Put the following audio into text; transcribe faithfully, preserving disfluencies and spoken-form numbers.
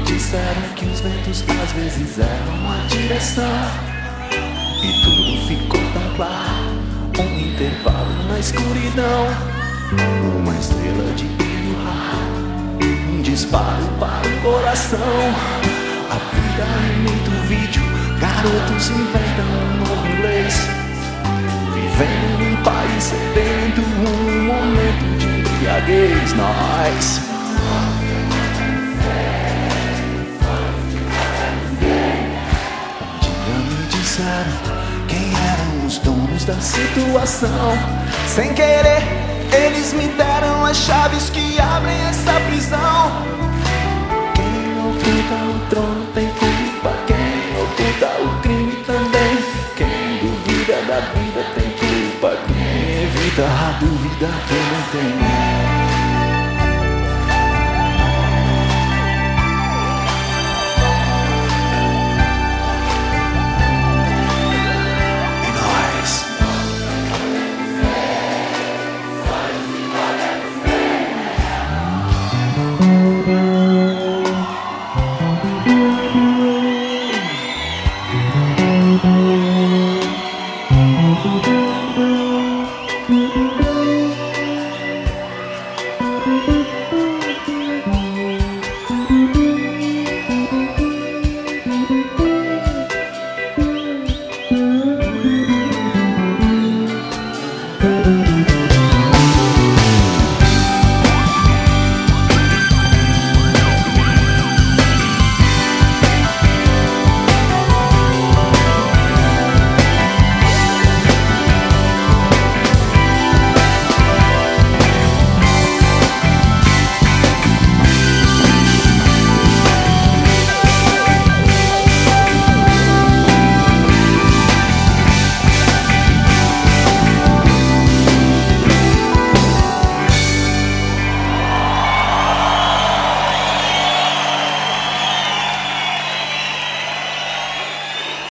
disseram que os ventos às vezes eram a direção, e tudo ficou tão claro. Um intervalo na escuridão, uma estrela de brilho raro, um disparo para o coração. A vida imita o vídeo, garotos inventam um novo inglês, vivendo num país sedento, um momento de embriaguez. Nós um dia me disseram quem eram os donos da situação. Sem querer, eles me deram as chaves que abrem essa prisão. Quem oculta o trono tem culpa, quem oculta o crime também. Quem duvida da vida tem culpa, quem evita a dúvida também tem.